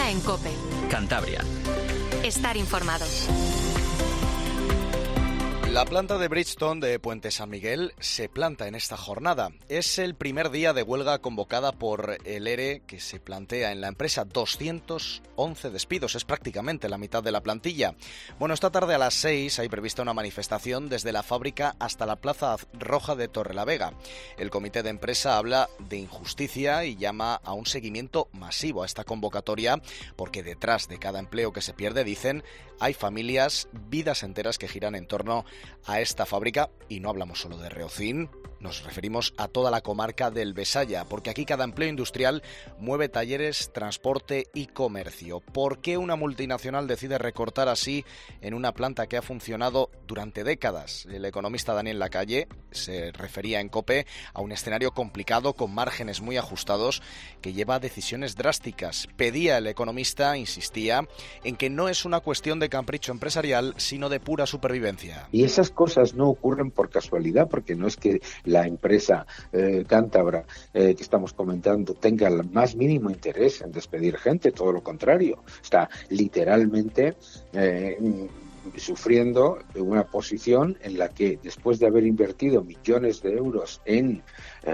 Herrera en COPE. Cantabria. Estar informado. La planta de Bridgestone de Puente San Miguel se planta en esta jornada. Es el primer día de huelga convocada por el ERE que se plantea en la empresa. 211 despidos, es prácticamente la mitad de la plantilla. Bueno, esta tarde a las 6 hay prevista una manifestación desde la fábrica hasta la Plaza Roja de Torrelavega. El comité de empresa habla de injusticia y llama a un seguimiento masivo a esta convocatoria, porque detrás de cada empleo que se pierde, dicen, hay familias, vidas enteras que giran en torno a esta fábrica, y no hablamos solo de Reocín, nos referimos a toda la comarca del Besaya, porque aquí cada empleo industrial mueve talleres, transporte y comercio. ¿Por qué una multinacional decide recortar así en una planta que ha funcionado durante décadas? El economista Daniel Lacalle se refería en COPE a un escenario complicado con márgenes muy ajustados que lleva a decisiones drásticas. Pedía el economista, insistía, en que no es una cuestión de capricho empresarial, sino de pura supervivencia. Y esas cosas no ocurren por casualidad, porque no es que la empresa cántabra que estamos comentando tenga el más mínimo interés en despedir gente, todo lo contrario. Está literalmente sufriendo una posición en la que, después de haber invertido millones de euros en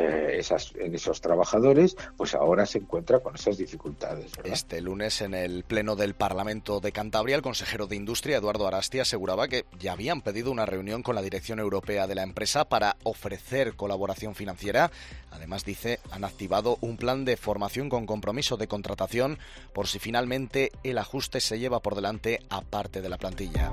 esos trabajadores, pues ahora se encuentra con esas dificultades, ¿verdad? Este lunes, en el Pleno del Parlamento de Cantabria, el consejero de Industria, Eduardo Arasti, aseguraba que ya habían pedido una reunión con la dirección europea de la empresa para ofrecer colaboración financiera. Además, dice, han activado un plan de formación con compromiso de contratación por si finalmente el ajuste se lleva por delante a parte de la plantilla.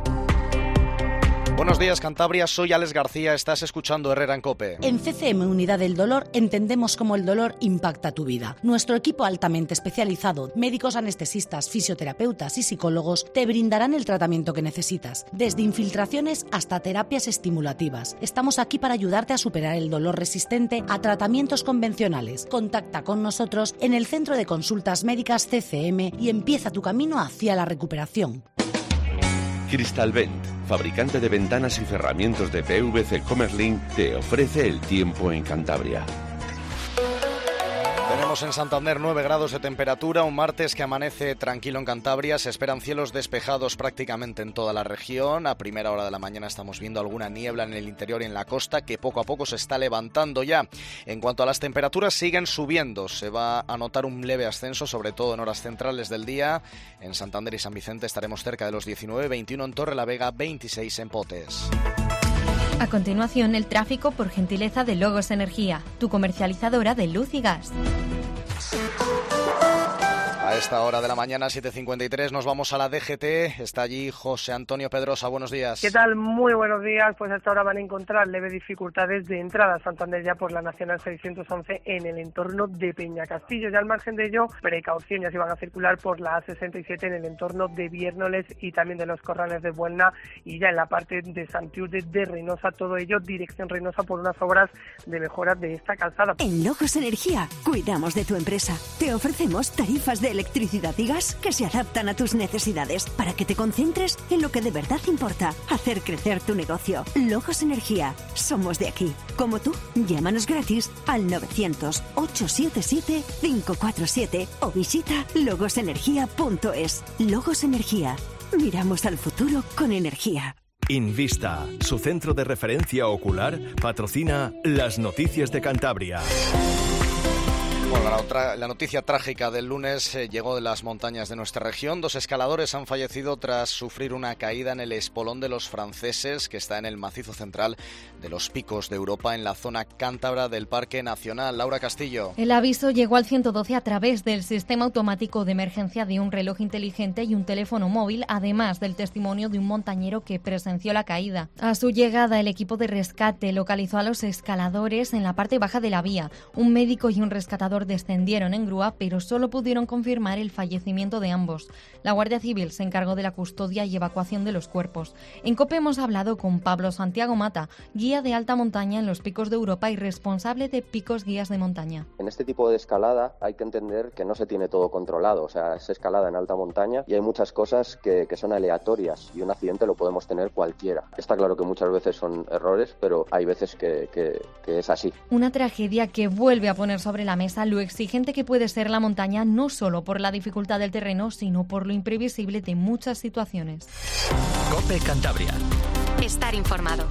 Buenos días, Cantabria, soy Alex García, estás escuchando Herrera en COPE. En CCM Unidad del Dolor entendemos cómo el dolor impacta tu vida. Nuestro equipo altamente especializado, médicos anestesistas, fisioterapeutas y psicólogos te brindarán el tratamiento que necesitas, desde infiltraciones hasta terapias estimulativas. Estamos aquí para ayudarte a superar el dolor resistente a tratamientos convencionales. Contacta con nosotros en el Centro de Consultas Médicas CCM y empieza tu camino hacia la recuperación. Crystalvent, fabricante de ventanas y cerramientos de PVC Comerlin, te ofrece el tiempo en Cantabria. Tenemos en Santander 9 grados de temperatura, un martes que amanece tranquilo en Cantabria. Se esperan cielos despejados prácticamente en toda la región. A primera hora de la mañana estamos viendo alguna niebla en el interior y en la costa, que poco a poco se está levantando ya. En cuanto a las temperaturas, siguen subiendo. Se va a notar un leve ascenso, sobre todo en horas centrales del día. En Santander y San Vicente estaremos cerca de los 19, 21 en Torrelavega, 26 en Potes. A continuación, el tráfico por gentileza de Logos Energía, tu comercializadora de luz y gas. A esta hora de la mañana, 7:53, nos vamos a la DGT. Está allí José Antonio Pedrosa. Buenos días. ¿Qué tal? Muy buenos días. Pues hasta ahora van a encontrar leves dificultades de entrada a Santander ya por la Nacional 611 en el entorno de Peñacastillo. Ya al margen de ello, precaución, ya se van a circular por la A67 en el entorno de Viérnoles y también de los Corrales de Buelna, y ya en la parte de Santiude de Reynosa, todo ello dirección Reynosa por unas obras de mejora de esta calzada. En Logos Energía cuidamos de tu empresa. Te ofrecemos tarifas de electricidad y gas que se adaptan a tus necesidades para que te concentres en lo que de verdad importa, hacer crecer tu negocio. Logos Energía, somos de aquí. Como tú, llámanos gratis al 900-877-547 o visita logosenergia.es. Logos Energía, miramos al futuro con energía. Invista, su centro de referencia ocular, patrocina las noticias de Cantabria. Bueno, la noticia trágica del lunes llegó de las montañas de nuestra región. 2 escaladores han fallecido tras sufrir una caída en el espolón de los franceses, que está en el macizo central de los Picos de Europa, en la zona cántabra del Parque Nacional. Laura Castillo. El aviso llegó al 112 a través del sistema automático de emergencia de un reloj inteligente y un teléfono móvil, además del testimonio de un montañero que presenció la caída. A su llegada, el equipo de rescate localizó a los escaladores en la parte baja de la vía. Un médico y un rescatador descendieron en grúa, pero solo pudieron confirmar el fallecimiento de ambos. La Guardia Civil se encargó de la custodia y evacuación de los cuerpos. En COPE hemos hablado con Pablo Santiago Mata, guía de alta montaña en los Picos de Europa y responsable de Picos Guías de Montaña. En este tipo de escalada hay que entender que no se tiene todo controlado, o sea, es escalada en alta montaña y hay muchas cosas que son aleatorias y un accidente lo podemos tener cualquiera. Está claro que muchas veces son errores, pero hay veces que es así. Una tragedia que vuelve a poner sobre la mesa lo exigente que puede ser la montaña, no solo por la dificultad del terreno, sino por lo imprevisible de muchas situaciones. COPE Cantabria. Estar informado.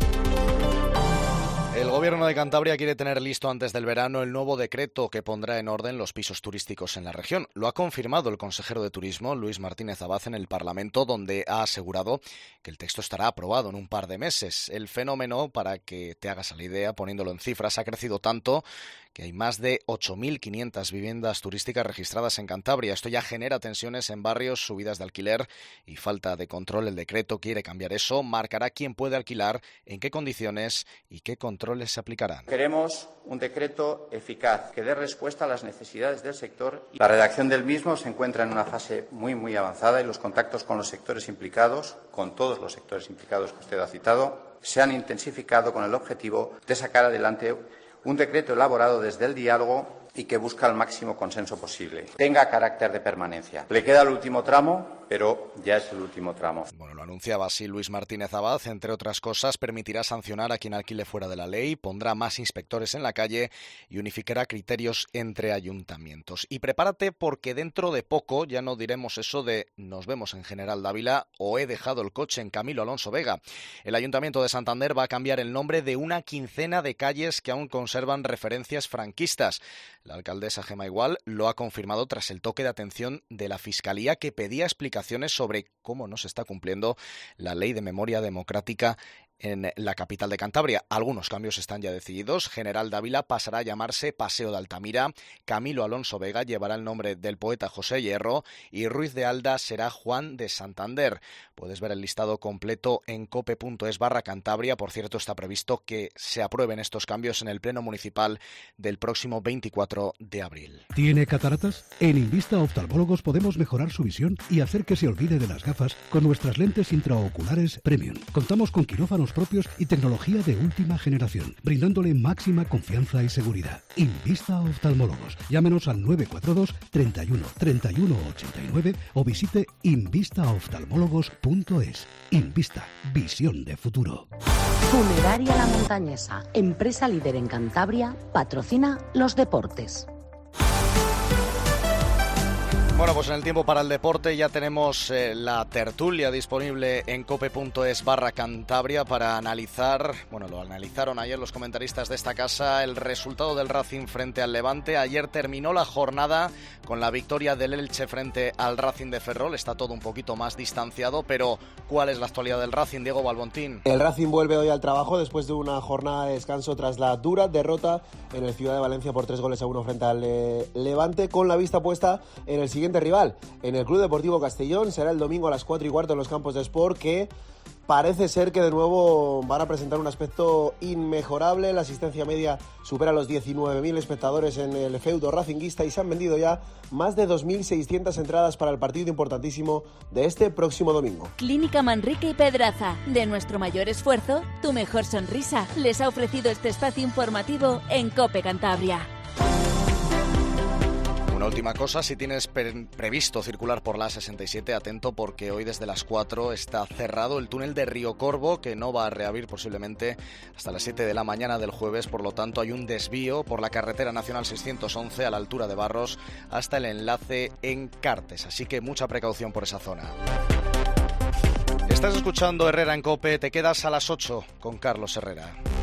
El Gobierno de Cantabria quiere tener listo antes del verano el nuevo decreto que pondrá en orden los pisos turísticos en la región. Lo ha confirmado el consejero de Turismo, Luis Martínez Abad, en el Parlamento, donde ha asegurado que el texto estará aprobado en un par de meses. El fenómeno, para que te hagas a la idea, poniéndolo en cifras, ha crecido tanto que hay más de 8.500 viviendas turísticas registradas en Cantabria. Esto ya genera tensiones en barrios, subidas de alquiler y falta de control. El decreto quiere cambiar eso, marcará quién puede alquilar, en qué condiciones y qué controles se aplicarán. Queremos un decreto eficaz que dé respuesta a las necesidades del sector. La redacción del mismo se encuentra en una fase muy avanzada y los contactos con los sectores implicados, con todos los sectores implicados que usted ha citado, se han intensificado con el objetivo de sacar adelante un decreto elaborado desde el diálogo y que busca el máximo consenso posible. Tenga carácter de permanencia. Le queda el último tramo, pero ya es el último tramo. Bueno, lo anunciaba así Luis Martínez Abad. Entre otras cosas, permitirá sancionar a quien alquile fuera de la ley, pondrá más inspectores en la calle y unificará criterios entre ayuntamientos. Y prepárate porque dentro de poco ya no diremos eso de nos vemos en General Dávila o he dejado el coche en Camilo Alonso Vega. El Ayuntamiento de Santander va a cambiar el nombre de una quincena de calles que aún conservan referencias franquistas. La alcaldesa Gemma Igual lo ha confirmado tras el toque de atención de la Fiscalía, que pedía explicaciones sobre cómo no se está cumpliendo la Ley de Memoria Democrática en la capital de Cantabria. Algunos cambios están ya decididos. General Dávila pasará a llamarse Paseo de Altamira, Camilo Alonso Vega llevará el nombre del poeta José Hierro y Ruiz de Alda será Juan de Santander. Puedes ver el listado completo en cope.es/Cantabria. Por cierto, está previsto que se aprueben estos cambios en el Pleno Municipal del próximo 24 de abril. ¿Tiene cataratas? En Invista Oftalmólogos podemos mejorar su visión y hacer que se olvide de las gafas con nuestras lentes intraoculares Premium. Contamos con quirófanos propios y tecnología de última generación, brindándole máxima confianza y seguridad. Invista Oftalmólogos. Llámenos al 942 31 31 89 o visite invistaoftalmólogos.es. Invista, visión de futuro. Funeraria La Montañesa, empresa líder en Cantabria, patrocina los deportes. Bueno, pues en el tiempo para el deporte ya tenemos la tertulia disponible en cope.es/Cantabria para analizar, bueno, lo analizaron ayer los comentaristas de esta casa, el resultado del Racing frente al Levante. Ayer terminó la jornada con la victoria del Elche frente al Racing de Ferrol. Está todo un poquito más distanciado, pero ¿cuál es la actualidad del Racing, Diego Balbontín? El Racing vuelve hoy al trabajo después de una jornada de descanso tras la dura derrota en el Ciudad de Valencia por 3-1 frente al Levante, con la vista puesta en el siguiente rival, en el Club Deportivo Castellón. Será el domingo a las 4:15 en los campos de Sport, que parece ser que de nuevo van a presentar un aspecto inmejorable. La asistencia media supera los 19.000 espectadores en el feudo racinguista y se han vendido ya más de 2.600 entradas para el partido importantísimo de este próximo domingo. Clínica Manrique y Pedraza. De nuestro mayor esfuerzo, tu mejor sonrisa. Les ha ofrecido este espacio informativo en COPE Cantabria. Una última cosa, si tienes previsto circular por la A67, atento porque hoy desde las 4 está cerrado el túnel de Río Corvo, que no va a reabrir posiblemente hasta las 7 de la mañana del jueves. Por lo tanto, hay un desvío por la carretera nacional 611 a la altura de Barros hasta el enlace en Cartes, así que mucha precaución por esa zona. Estás escuchando Herrera en COPE, te quedas a las 8 con Carlos Herrera.